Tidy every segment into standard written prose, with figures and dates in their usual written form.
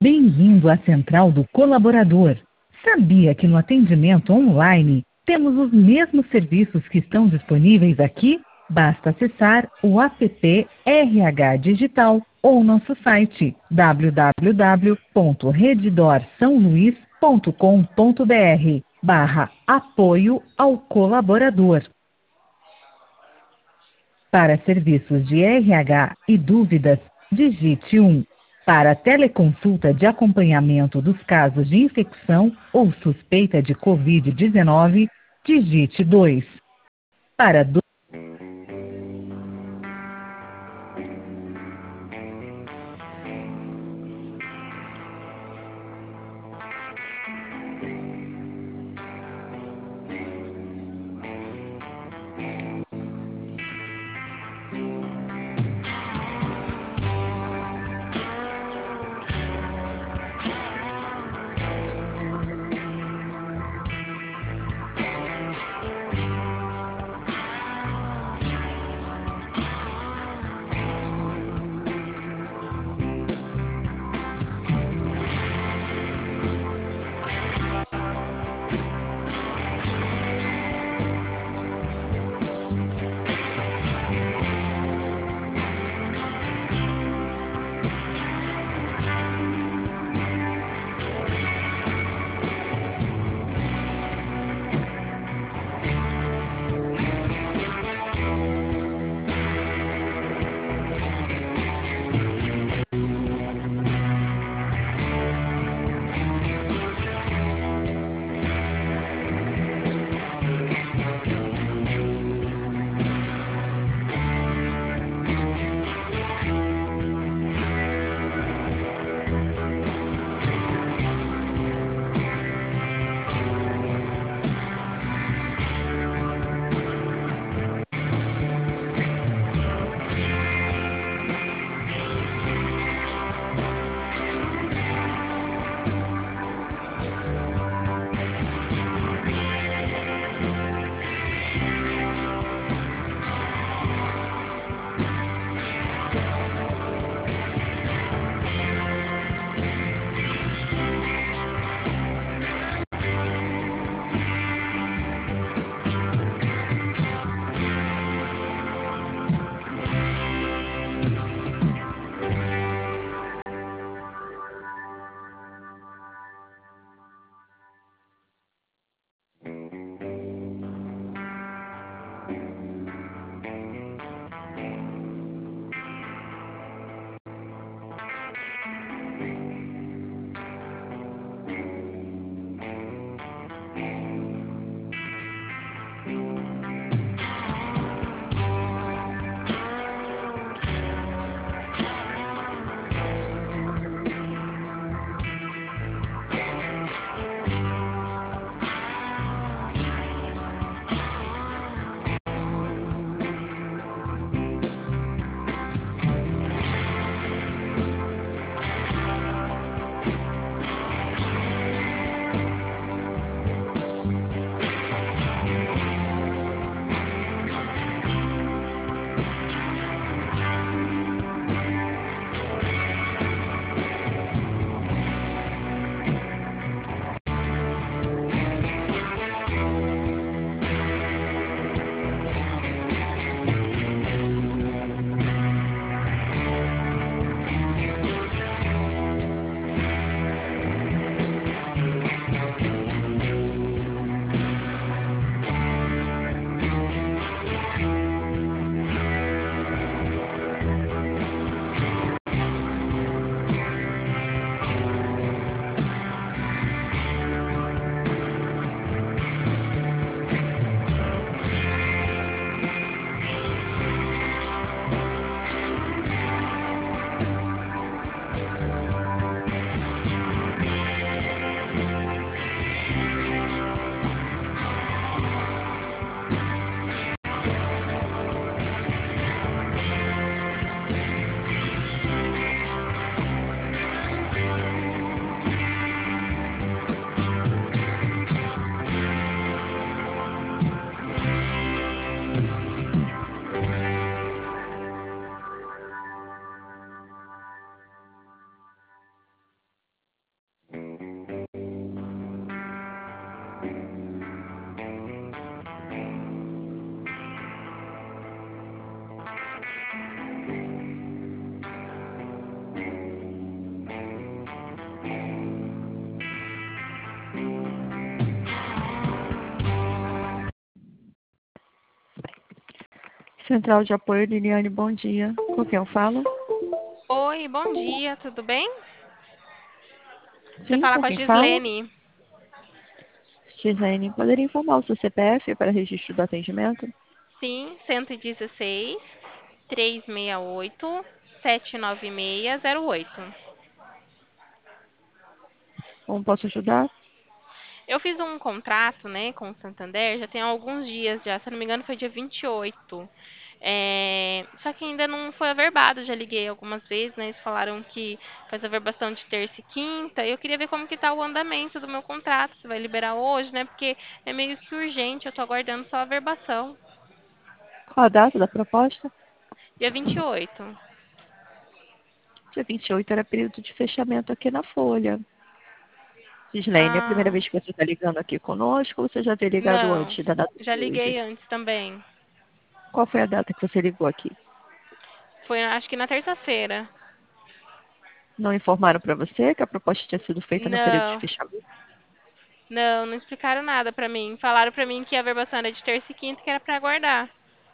Bem-vindo à Central do Colaborador. Sabia que no atendimento online temos os mesmos serviços que estão disponíveis aqui? Basta acessar o app RH Digital ou nosso site www.redidorsaoluís.com.br/apoio ao colaborador. Para serviços de RH e dúvidas, digite 1. Para teleconsulta de acompanhamento dos casos de infecção ou suspeita de Covid-19, digite 2. Para Central de Apoio, Liliane, bom dia. Com quem eu falo? Oi, bom dia, tudo bem? Você Sim, fala com com a quem falo? Gislene. Gisele, poderia informar o seu CPF para registro do atendimento? Sim, 116 368 79608. Como posso ajudar? Eu fiz um contrato, né, com o Santander, já tem alguns dias já, se eu não me engano foi dia 28. Só que ainda não foi averbado, já liguei algumas vezes, né, eles falaram que faz averbação de terça e quinta, e eu queria ver como que tá o andamento do meu contrato, se vai liberar hoje, né, porque é meio que urgente, eu tô aguardando só a averbação. Qual a data da proposta? Dia 28. Dia 28 era período de fechamento aqui na Folha. Gislene, é a primeira Ah, vez que você está ligando aqui conosco ou você já havia ligado não. antes da data Já de hoje? liguei antes também. Qual foi a data que você ligou aqui? Foi acho que na terça-feira. Não informaram para você que a proposta tinha sido feita no período de Não, fechamento? não explicaram nada pra mim. Falaram pra mim que a verbação era de terça e quinta, que era pra aguardar.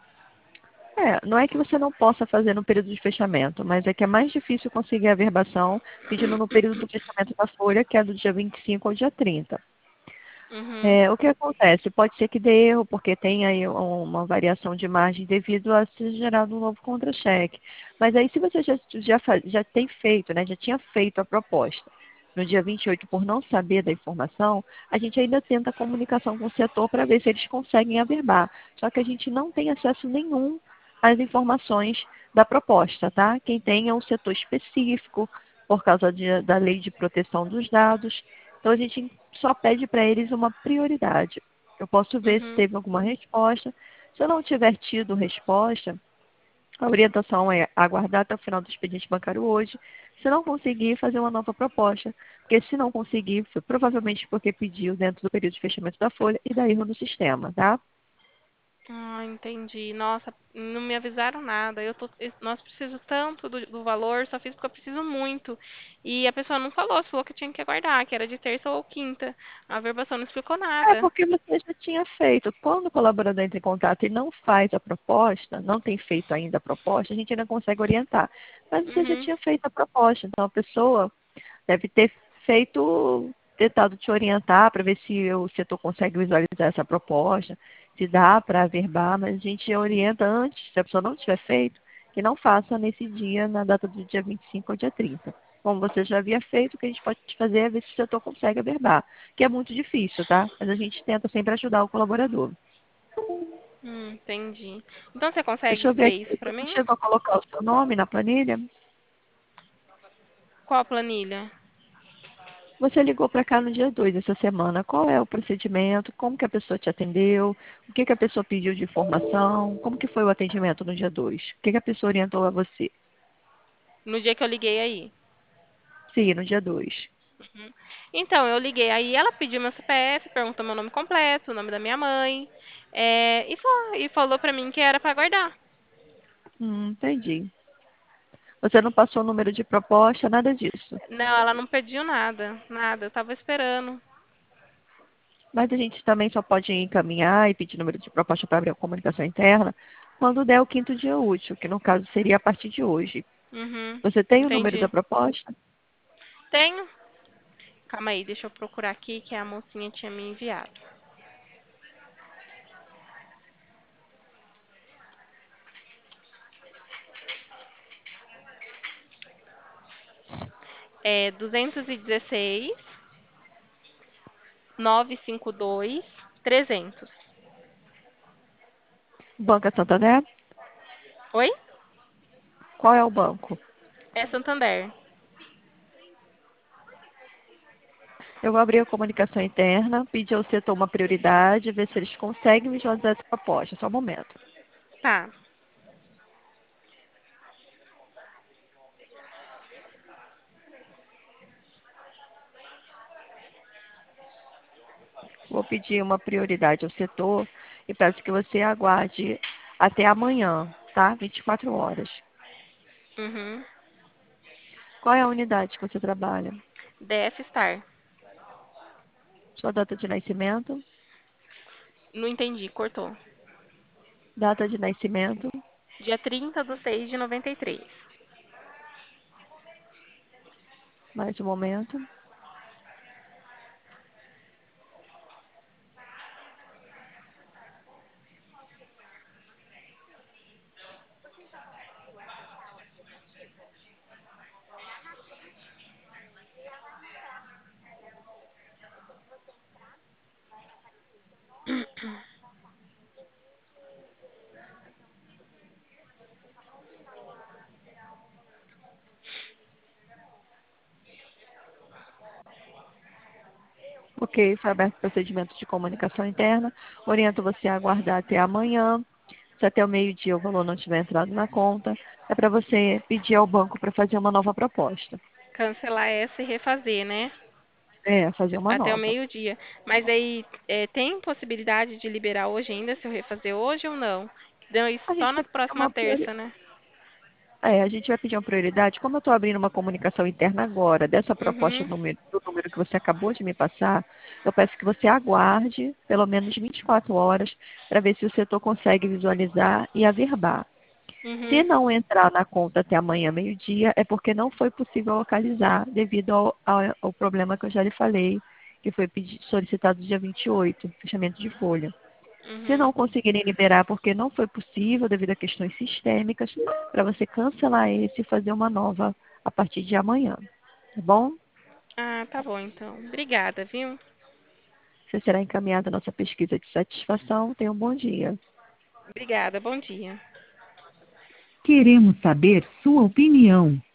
Não é que você não possa fazer no período de fechamento, mas é que é mais difícil conseguir a verbação pedindo no período do fechamento da folha, que é do dia 25 ao dia 30. Uhum, O que acontece? Pode ser que dê erro, porque tem aí uma variação de margem devido a ser gerado um novo contra-cheque. Mas aí, se você já tem feito, né, já tinha feito a proposta no dia 28 por não saber da informação, a gente ainda tenta a comunicação com o setor para ver se eles conseguem averbar. Só que a gente não tem acesso nenhum às informações da proposta, tá? Quem tem é um setor específico, por causa da lei de proteção dos dados. Então, a gente só pede para eles uma prioridade. Eu posso ver se uhum, teve alguma resposta. Se eu não tiver tido resposta, a orientação é aguardar até o final do expediente bancário hoje. Se não conseguir, fazer uma nova proposta. Porque se não conseguir, foi provavelmente porque pediu dentro do período de fechamento da folha e dá erro no sistema, tá? Ah, entendi. Nossa, não me avisaram nada. Nossa, preciso tanto do valor, só fiz porque eu preciso muito. E a pessoa não falou, falou que eu tinha que aguardar, que era de terça ou quinta. A verbação não explicou É nada. porque você já tinha feito. Quando o colaborador entra em contato e não faz a proposta, não tem feito ainda a proposta, a gente ainda consegue orientar. Mas você já Uhum, tinha feito a proposta, então a pessoa deve ter feito, tentado te orientar para ver se o setor consegue visualizar essa proposta, se dá para averbar, mas a gente orienta antes, se a pessoa não tiver feito, que não faça nesse dia, na data do dia 25 ao dia 30. Como você já havia feito, o que a gente pode fazer é ver se o setor consegue averbar, que é muito difícil, tá? Mas a gente tenta sempre ajudar o colaborador. entendi. Então você consegue Deixa eu ver ver aqui, isso pra você mim? chegou a colocar o seu nome na planilha? Qual a planilha? Você ligou para cá no dia 2 essa semana. Qual é o procedimento? Como que a pessoa te atendeu? O que que a pessoa pediu de informação? Como que foi o atendimento no dia 2? O que que a pessoa orientou a você? No dia que eu liguei aí. Sim, no dia 2. Uhum. Então, eu liguei aí, ela pediu meu CPF, perguntou meu nome completo, o nome da minha mãe, e falou pra mim que era pra aguardar. Entendi. Você não passou o número de proposta, nada disso. Não, ela não pediu nada, nada, eu tava esperando. Mas a gente também só pode encaminhar e pedir número de proposta para abrir a comunicação interna quando der o quinto dia útil, que no caso seria a partir de hoje. Uhum, Você tem o número da entendi. proposta? Tenho? Calma aí, deixa eu procurar aqui que a mocinha tinha me enviado. É 216 952 300. Banco é Santander? Oi? Qual é o banco? É Santander. Eu vou abrir a comunicação interna, pedir ao setor uma prioridade, ver se eles conseguem visualizar essa proposta. Só um momento. Tá. Vou pedir uma prioridade ao setor e peço que você aguarde até amanhã, tá? 24 horas. Uhum. Qual é a unidade que você trabalha? DF Star. Sua data de nascimento? Não entendi, cortou. Data de nascimento. Dia 30/6/93. Mais um momento. Ok, foi aberto o procedimento de comunicação interna. Oriento você a aguardar até amanhã. Se até o meio-dia o valor não tiver entrado na conta, é para você pedir ao banco para fazer uma nova proposta. Cancelar essa e refazer, né? É, fazer uma Até o nova. meio-dia. Mas aí tem possibilidade de liberar hoje ainda, se eu refazer hoje ou não? Não, isso A só gente na vai pedir próxima uma terça, né? a gente vai pedir uma prioridade. Como eu estou abrindo uma comunicação interna agora, dessa proposta Uhum, do número que você acabou de me passar, eu peço que você aguarde pelo menos 24 horas para ver se o setor consegue visualizar e averbar. Se uhum, não entrar na conta até amanhã, meio-dia, é porque não foi possível localizar devido ao problema que eu já lhe falei, que foi solicitado dia 28, fechamento de folha. Se uhum. não conseguirem liberar porque não foi possível devido a questões sistêmicas, para você cancelar esse e fazer uma nova a partir de amanhã. Tá bom? Ah, tá bom então. Obrigada, viu? Você será encaminhada a nossa pesquisa de satisfação. Tenha um bom dia. Obrigada, bom dia. Queremos saber sua opinião.